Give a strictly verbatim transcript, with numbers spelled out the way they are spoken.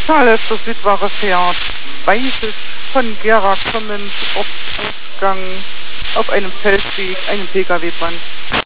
Charles, das Südware fährt weißes von Gera kommend auf Ausgang auf einem Feldweg, einem Pkw-Band.